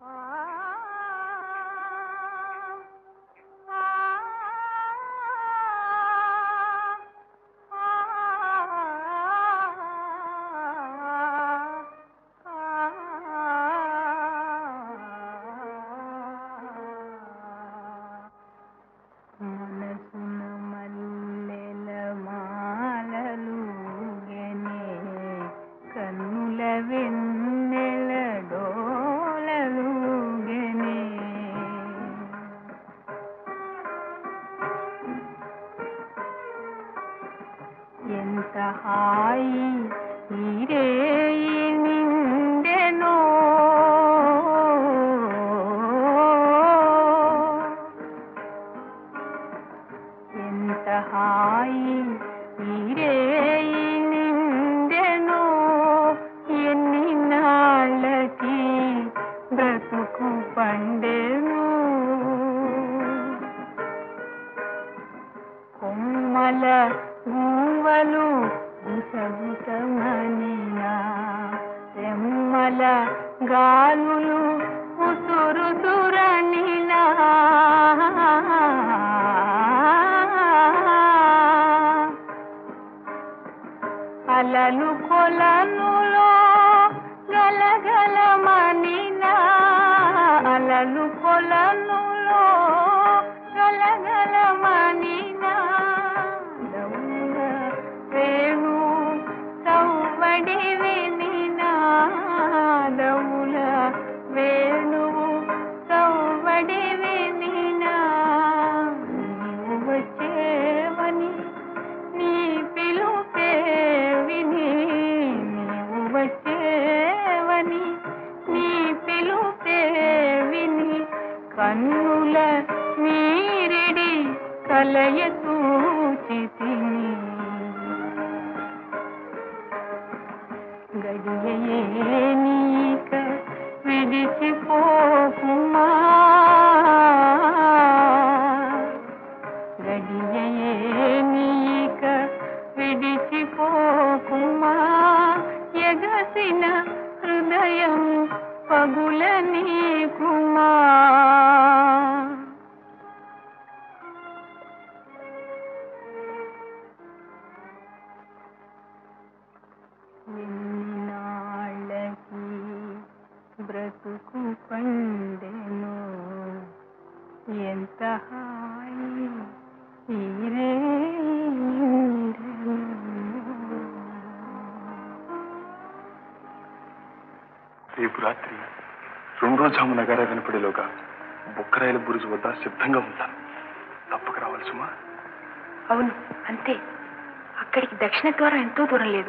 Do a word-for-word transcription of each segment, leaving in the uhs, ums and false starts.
రేపు రాత్రి రెండో జాము నగారా వినపడేలోగా బొక్కరాయల బురుజు వద్ద సిద్ధంగా ఉంటాను. తప్పక రావాలి సుమా. అవును, అంతే. అక్కడికి దక్షిణ ద్వారం ఎంతో దూరం లేదు.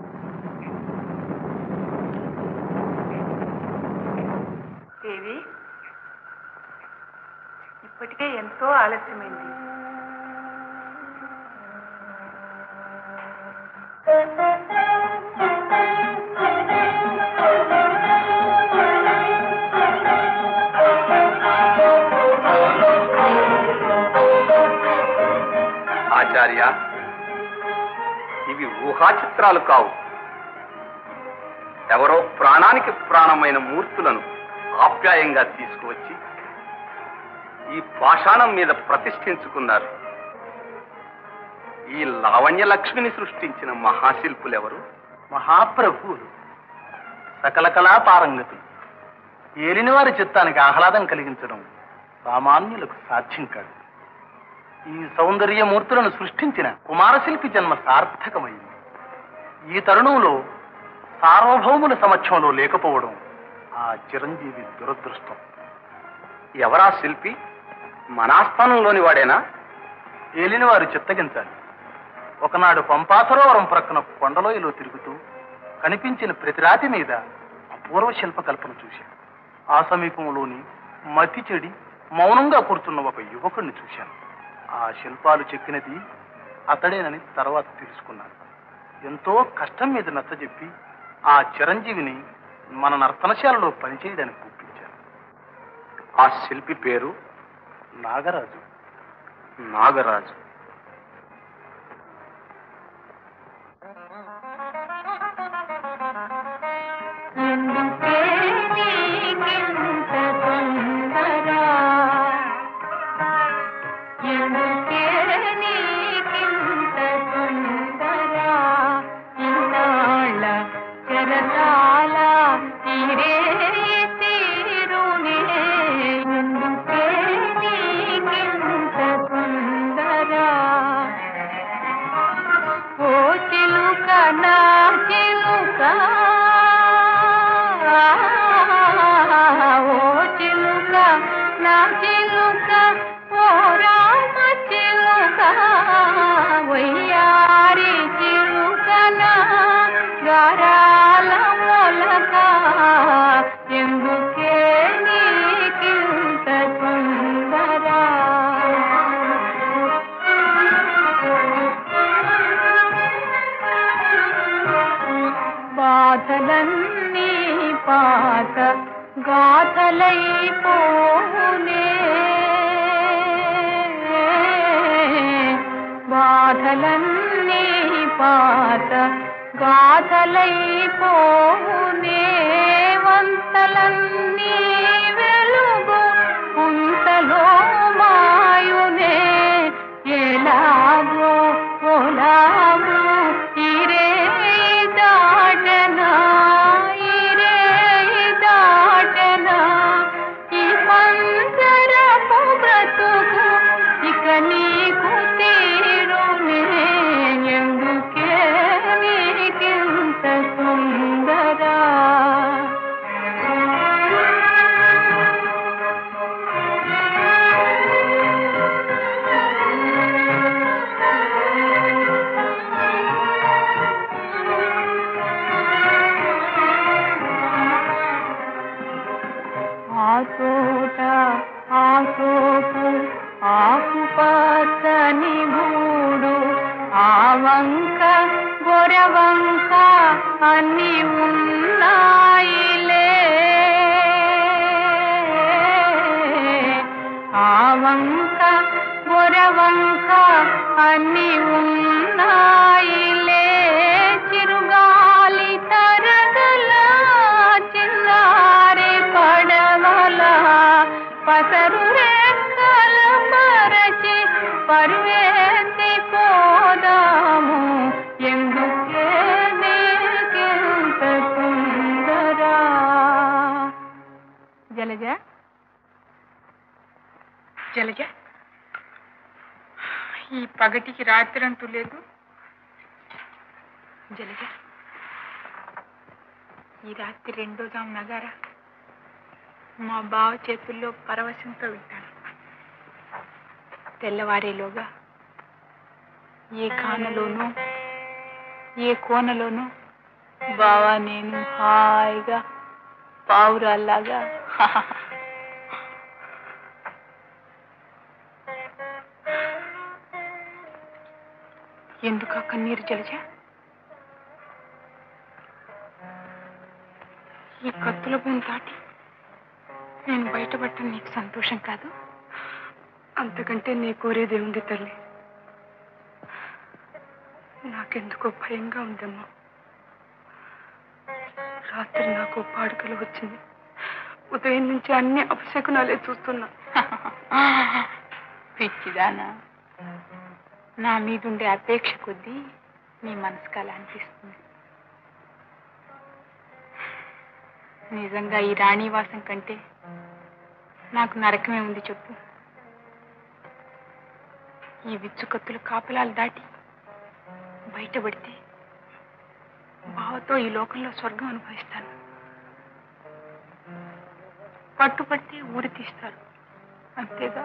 దేవి, ఇప్పటికే ఎంతో ఆలస్యమైంది. ఆచార్య, ఇవి ఊహా చిత్రాలు కావు. ఎవరో ప్రాణానికి ప్రాణమైన మూర్తులను ఆప్యాయంగా తీసుకువచ్చి ఈ పాషాణం మీద ప్రతిష్ఠించుకున్నారు. ఈ లావణ్య లక్ష్మిని సృష్టించిన మహాశిల్పులెవరు? మహాప్రభువులు, సకల కళా పారంగతులు. ఏలిన వారి చిత్తానికి ఆహ్లాదం కలిగించడం సామాన్యులకు సాధ్యం కాదు. ఈ సౌందర్యమూర్తులను సృష్టించిన కుమారశిల్పి జన్మ సార్థకమైంది. ఈ తరుణంలో సార్వభౌముల సమక్షంలో లేకపోవడం ఆ చిరంజీవి దురదృష్టం. ఎవరా శిల్పి? మనాస్థానంలోని వాడేనా? ఏలిన వారు చిత్తగించాలి. ఒకనాడు పంపాసరోవరం ప్రక్కన కొండలోయలో తిరుగుతూ కనిపించిన ప్రతి రాతి మీద అపూర్వ శిల్పకల్పన చూశాను. ఆ సమీపంలోని మతి చెడి మౌనంగా కూర్చున్న ఒక యువకుడిని చూశాను. ఆ శిల్పాలు చెక్కినది అతడేనని తర్వాత తెలుసుకున్నాను. ఎంతో కష్టం మీద నచ్చజెప్పి ఆ చిరంజీవిని మన నర్తనశాలలో పనిచేయడానికి ఒప్పించాను. ఆ శిల్పి పేరు నాగరాజు. నాగరాజు ఎందుకే నీకింత నా చిలుక ఓ రామ చిలుక వయ్యారి చిలుకనా గారాల మొలక ఎందుకే నీకింత తొందర బాధలన్నీ పాత గాథలైపోనే బాధలన్నీ పాత గాథలైపోనే వంతలన్నీ వెలుగు ఉంతలో మాయునే ఎలాగో ఓలాగో ఇరే దాటనా ఇరే దాటనా ఈ పంజరపు బ్రతుకు ఇక నీకు తీరునే ఎందుకే నీకింత సుందర ఆ తోట ఆ తోపు ఆకు పచ్చని గూడు ఆ వంక గొరవంక అన్ని ఉన్నాయిలే ఆ వంక గొరవంక అన్ని ఉన్నాయిలే చిరుగాలి తరగల చిన్నారి పడవల పసరు రెక్కల పరచి పరువేసి పోదాము ఎందుకే నీకింత సుందర జలజ జలజ ఈ పగటికి రాత్రి అంటూ లేదు జలజ ఈ రాత్రి రెండో జాము నగారా మా బావ చేతుల్లో పరవశంతో వింటాను తెల్లవారేలోగా ఏ కానలోనూ ఏ కోనలోనూ బావా నేను హాయిగా పావురాల్లాగా ఎందుకు ఆ కన్నీరు జలజ ఈ కత్తుల భూమి దాటి నేను బయటపడటం నీకు సంతోషం కాదు అంతకంటే నీ కోరేదే ఉంది తల్లి నాకెందుకో భయంగా ఉందమ్మా రాత్రి నాకు పాడుకలు వచ్చింది ఉదయం నుంచి అన్ని అపశకునాలే చూస్తున్నా పిచ్చిదానా నా మీదుండే అపేక్ష కొద్దీ నీ మనసుకు అలా అనిపిస్తుంది నిజంగా ఈ రాణివాసం కంటే నాకు నరకమే ఉంది చెప్పు ఈ విచ్చుకత్తుల కాపలాలు దాటి బయటపడితే బావతో ఈ లోకంలో స్వర్గం అనుభవిస్తాను పట్టుపడితే ఊరి తీస్తారు అంతేగా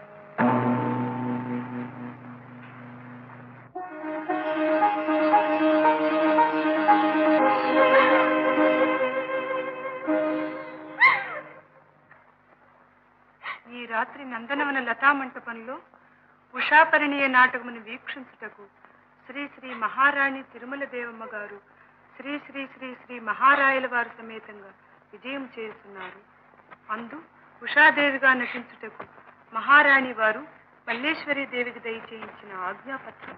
ఈ రాత్రి నందనవన లతామంటపంలో ఉషాపరిణీయ నాటకమును వీక్షించుటకు శ్రీ శ్రీ మహారాణి తిరుమల దేవమ్మ గారు శ్రీ శ్రీ శ్రీ శ్రీ మహారాయల వారి సమేతంగా విజయం చేస్తున్నారు అందు ఉషాదేవిగా నటించుటకు మహారాణి వారు మల్లేశ్వరి దేవికి దయచేయించిన ఆజ్ఞాపత్రం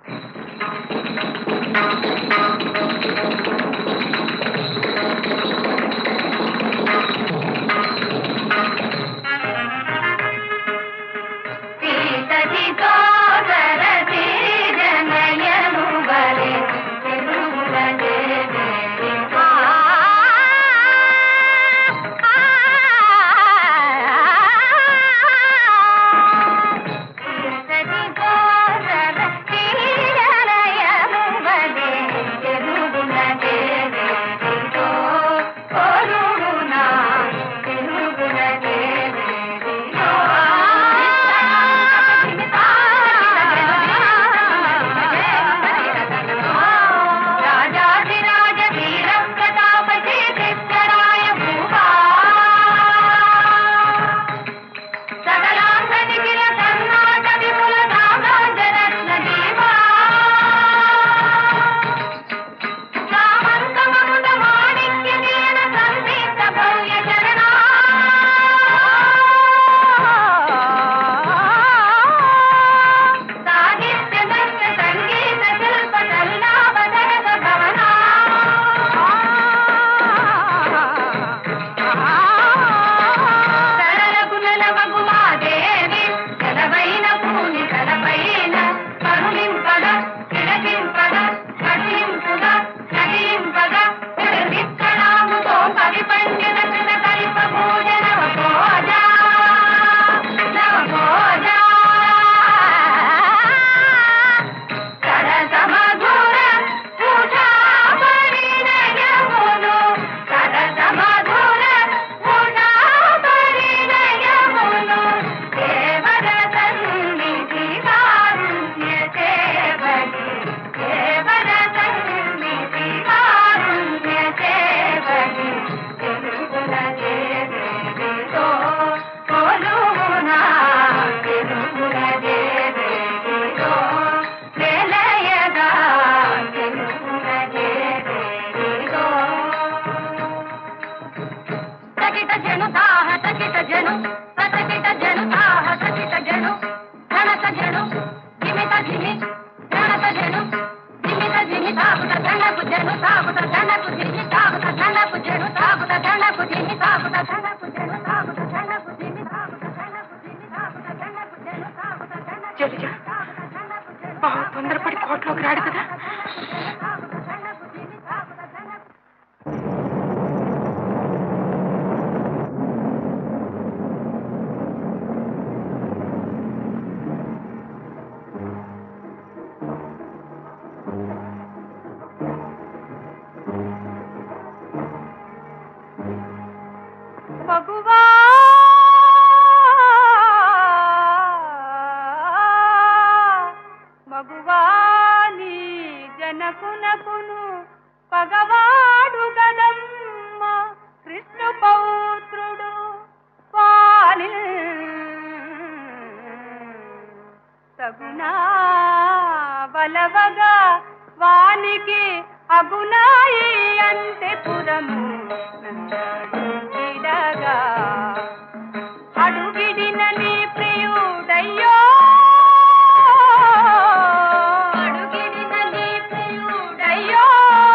Yeah. తకిట జను తాహ తకిట జను తకిట జను తాహ తకిట జను ధనత జను జిమిత జిమి ధనత జను జిమిత జిమి తాగుత ధనకు జను తాగుత ధనకు జిమి తాగుత ధనకు జను తాగుత ధనకు జిమి తాగుత ధనకు జను తాగుత ధనకు జిమి తాగుత ధనకు జిమి తాగుత ధనకు జను తాగుత ధనకు జలజ బావ తొందరపడి కోట్లోకి రాడు కదా. మగువా మగువాని జనకునకును పగవాడు గదమ్మ కృష్ణు పౌత్రుడు వాని తగునా బలవగా వానికి అగునాయి అంతే పురము నందడుగిడగా అడుగిడిన నీ ప్రియుడయ్యో అడుగిడిన నీ ప్రియుడయ్యో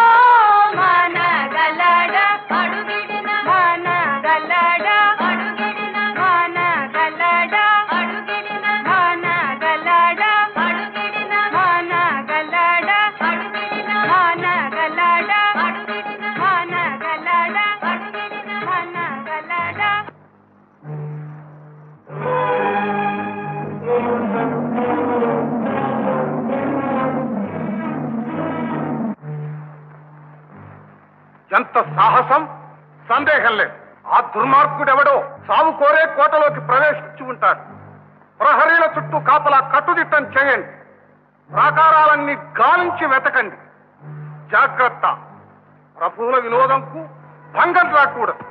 మనగలడ అడుగిడిన మనగలడ అడుగిడిన మనగలడ అడుగిడిన మనగలడ అడుగిడిన మనగలడ అడుగిడిన మనగలడ అడుగిడిన మనగలడ అడుగిడిన మనగలడ. ఎంత సాహసం! సందేహం లేదు, ఆ దుర్మార్గుడెవడో సాగు కోరే కోటలోకి ప్రవేశించి ఉంటాడు. ప్రహరీల చుట్టూ కాపలా కట్టుదిట్టం చేయండి, ప్రాకారాలన్నీ గాలించి వెతకండి. జాగ్రత్త, ప్రభువుల వినోదంకు భంగం రాకూడదు.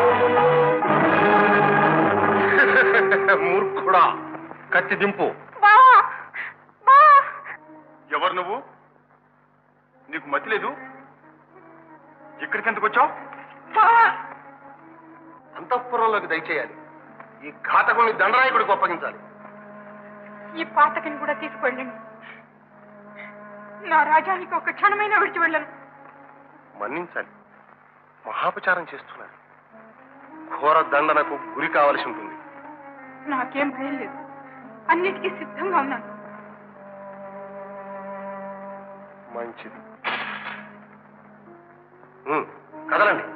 మూర్ఖుడా, కత్తి దింపు. ఎవరు నువ్వు? నీకు మతి లేదు? ఇక్కడికి ఎందుకు వచ్చావు? అంతఃపురంలోకి దయచేయాలి. ఈ ఘాతకుని దండనాయకుడికి అప్పగించాలి. ఈ పాతకిని కూడా తీసుకెళ్ళండి. నా రాజానికి ఒక క్షణమైనా విడిచి వెళ్ళను. మన్నించాలి. మహాపచారం చేస్తున్నారు. ఘోర దండనకు గురి కావలసి ఉంటుంది. నాకేం భయం లేదు. అన్నిటికీ సిద్ధంగా ఉన్నాను. మంచిది. ఉమ్, కదలండి.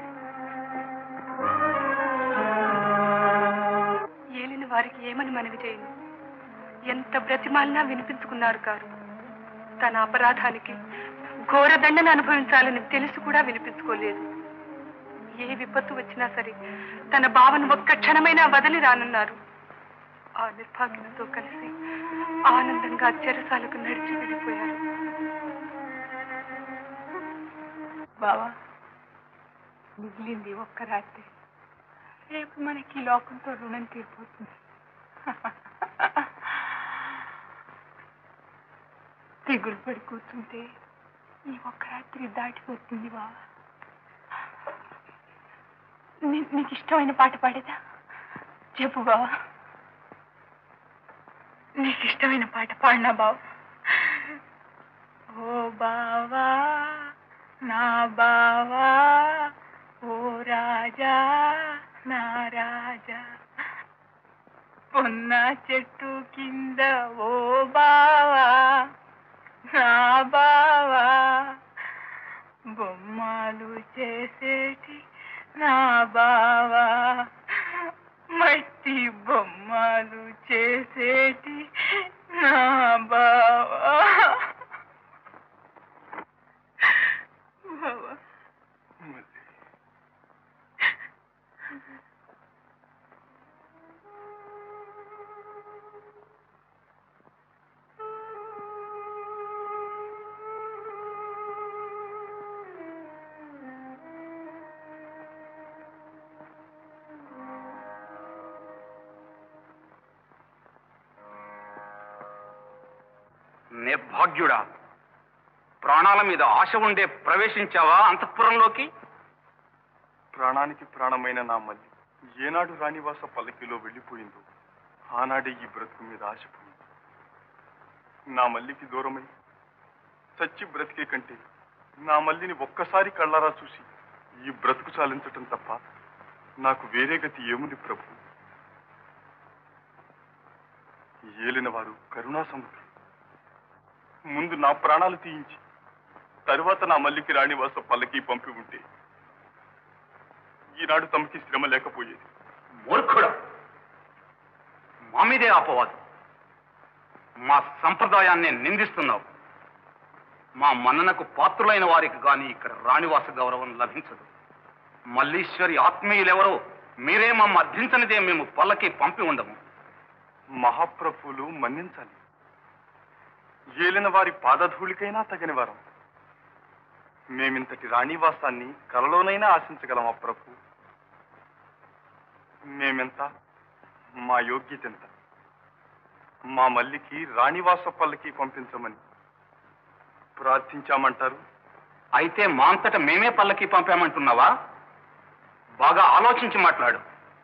ఏలిన వారికి ఏమని మనవి చేయను. ఎంత బ్రతిమాలినా వినిపించుకున్నారు కారు. తన అపరాధానికి ఘోర దండను అనుభవించాలని తెలిసి కూడా వినిపించుకోలేదు. ఏ విపత్తు వచ్చినా సరే తన భావను ఒక్క క్షణమైనా వదిలి రానున్నారు. ఆ నిర్భాగ్యంతో కలిసి ఆనందంగా చెరసాలకు నడిచి వెళ్ళిపోయారు. బావా, మిగిలింది ఒక్క రాత్రి. రేపు మనకి ఈ లోకంతో రుణం తీరిపోతుంది. దిగులు పడి కూర్చుంటే ఈ ఒక్క రాత్రి దాటిపోతుంది బావా. నీకు ఇష్టమైన పాట పాడేదా? చెప్పు బావా. నీకు ఇష్టమైన పాట పాడినా బావా. ఓ బావా నా బావా, ఓ రాజా నా రాజా, పొన్న చెట్టు కింద ఓ బావా నా బావా, బొమ్మలు చేసేటి నా బావా, మట్టి బొమ్మలు చేసేటి నా బావా. బావా, నిర్భాగ్యుడా, ప్రాణాల మీద ఆశ ఉండే ప్రవేశించావా అంతఃపురంలోకి? ప్రాణానికి ప్రాణమైన నా మల్లి ఏనాడు రాణివాస పల్లకిలో వెళ్ళిపోయిందో ఆనాడే ఈ బ్రతుకు మీద ఆశపోయింది. నా మల్లికి దూరమై చచ్చి బ్రతికే కంటే నా మల్లిని ఒక్కసారి కళ్ళారా చూసి ఈ బ్రతుకు చాలించటం తప్ప నాకు వేరే గతి ఏముంది ప్రభు? ఏలిన వారు కరుణా సముద్రం. ముందు నా ప్రాణాలు తీయించి తరువాత నా మల్లికి రాణివాస పల్లకి పంపి ఉంటే ఈనాడు తమకి శ్రమ లేకపోయేది. మూర్ఖుడా, మా మీదే అపవాదు. మా సంప్రదాయాన్ని నిందిస్తున్నావు. మా మన్ననకు పాత్రులైన వారికి గాని ఇక్కడ రాణివాస గౌరవం లభించదు. మల్లీశ్వరి ఆత్మీయులెవరో మీరే మమ్మ అర్థించనిదే మేము పల్లకి పంపి ఉండము. మహాప్రభువులు మన్నించాలి. ఏలిన వారి పాదధూళికైనా తగిన వారం. మేమింతటి రాణివాసాన్ని కలలోనైనా ఆశించగలమా ప్రభు? మేమెంత, మా యోగ్యత ఎంత? మా మల్లికి రాణివాస పల్లకి పంపించమని ప్రార్థించామంటారు. అయితే మా అంతట మేమే పల్లకి పంపామంటున్నావా? బాగా ఆలోచించి మాట్లాడు.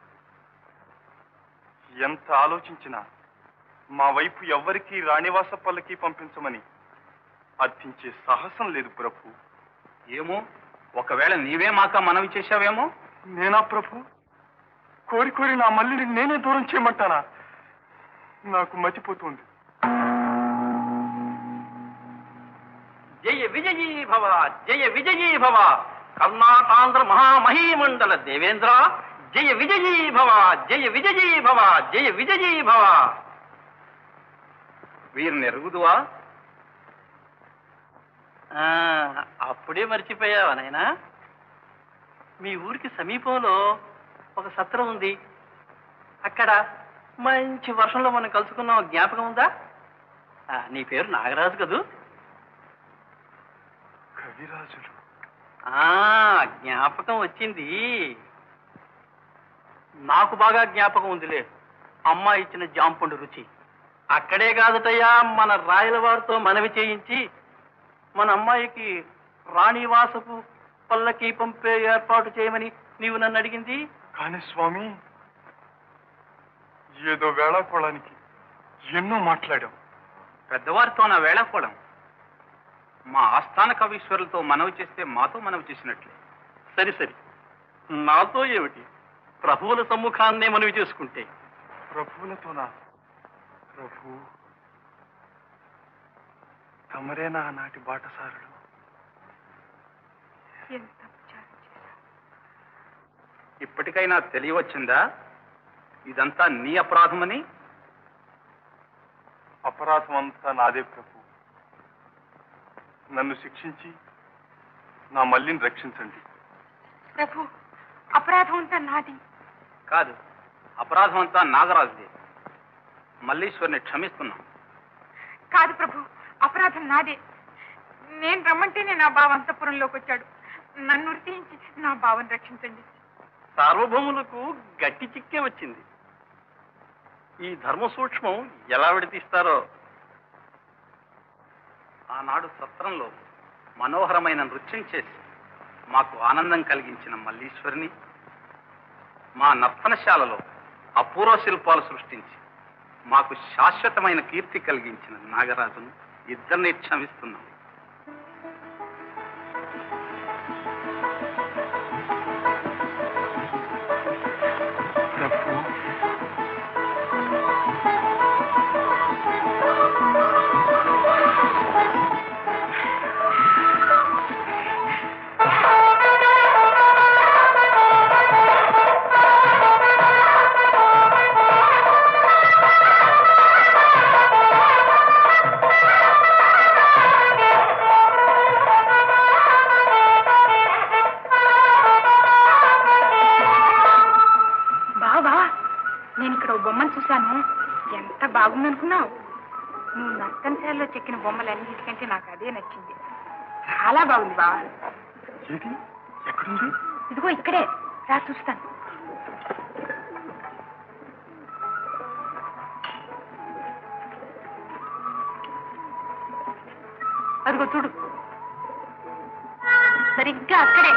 ఎంత ఆలోచించినా మా వైపు ఎవ్వరికీ రాణివాస పల్లకి పంపించమని అర్థించే సాహసం లేదు ప్రభు. ఏమో, ఒకవేళ నీవే మాక మనవి చేశావేమో. నేనా ప్రభు? కోరి కోరి నా మల్లిని నేనే దూరం చేయమంటానా? నాకు మతిపోతుంది. జయ విజయీ భవ, జయ విజయీ భవ, కర్ణాటాంధ్ర మహామహీమండల దేవేంద్ర, జయ విజయీ భవ, జయ విజయీ భవ, జయ విజయీ భవ. వీరిని ఎరుగుదువా? అప్పుడే మర్చిపోయావా నాయనా? మీ ఊరికి సమీపంలో ఒక సత్రం ఉంది. అక్కడ మంచి వర్షంలో మనం కలుసుకున్నాం, జ్ఞాపకం ఉందా? నీ పేరు నాగరాజు కదూ? కవిరాజులు. జ్ఞాపకం వచ్చింది. నాకు బాగా జ్ఞాపకం ఉందిలే. అమ్మ ఇచ్చిన జాంపండు రుచి. అక్కడే కాదుటయ్యా, మన రాయల వారితో మనవి చేయించి మన అమ్మాయికి రాణివాసపు పల్లకి పంపే ఏర్పాటు చేయమని నీవు నన్ను అడిగింది. కానీ స్వామి, ఏదో వేళాకోళానికి ఎన్నో మాట్లాడాం. పెద్దవారితో నా వేళాకోళం మా ఆస్థాన కవీశ్వరులతో మనవి చేస్తే మాతో మనవి చేసినట్లే. సరి సరి, నాతో ఏమిటి? ప్రభువుల సమ్ముఖాన్నే మనవి చేసుకుంటే. ప్రభువులతోనా? ప్రభు తమరేనా నాటి బాటసారులు? ఎంత విచారం చేశావు. ఇప్పటికైనా తెలియవచ్చిందా ఇదంతా నీ అపరాధమని? అపరాధం అంతా నాదే ప్రభు. నన్ను శిక్షించి నా మల్లిని రక్షించండి. ప్రభు, అపరాధం అంతా నాది. కాదు, అపరాధం అంతా నాగరాజుదే. మల్లీశ్వరిని క్షమిస్తున్నాం. కాదు ప్రభు, అపరాధం నాదే. నేను రమ్మంటేనే నా బావ అంతఃపురంలోకి వచ్చాడు. నన్ను ఉరితీయించి నా బావని రక్షించండి. సార్వభౌములకు గట్టి చిక్కే వచ్చింది. ఈ ధర్మ సూక్ష్మం ఎలా విడతీస్తారో. ఆనాడు సత్రంలో మనోహరమైన నృత్యం చేసి మాకు ఆనందం కలిగించిన మల్లీశ్వరిని, మా నర్తనశాలలో అపూర్వ శిల్పాలు సృష్టించి మాకు శాశ్వతమైన కీర్తి కలిగించిన నాగరాజును ఇద్దరిని క్షమిస్తున్నాం. ప్రభు, చూశాను. ఎంత బాగుందనుకున్నావు? నువ్వు నర్తనశాలలో చెక్కిన బొమ్మలన్నిటికంటే నాకు అదే నచ్చింది. చాలా బాగుంది బావా. ఏది? ఎక్కడుంది? ఇదిగో ఇక్కడే రా, చూస్తాను. అదిగో చూడు, సరిగ్గా అక్కడే.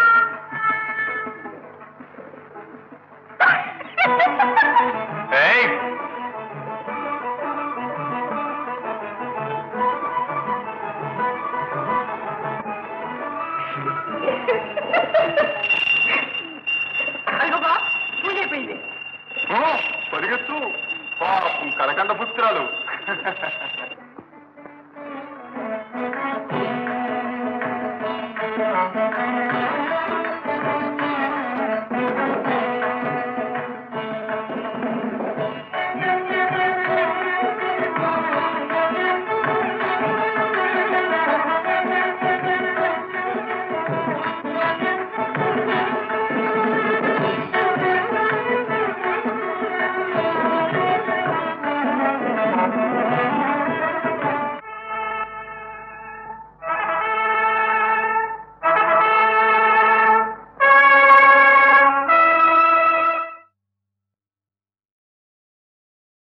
పరిగెత్తు, పాపం కలకండ పుత్రాలు.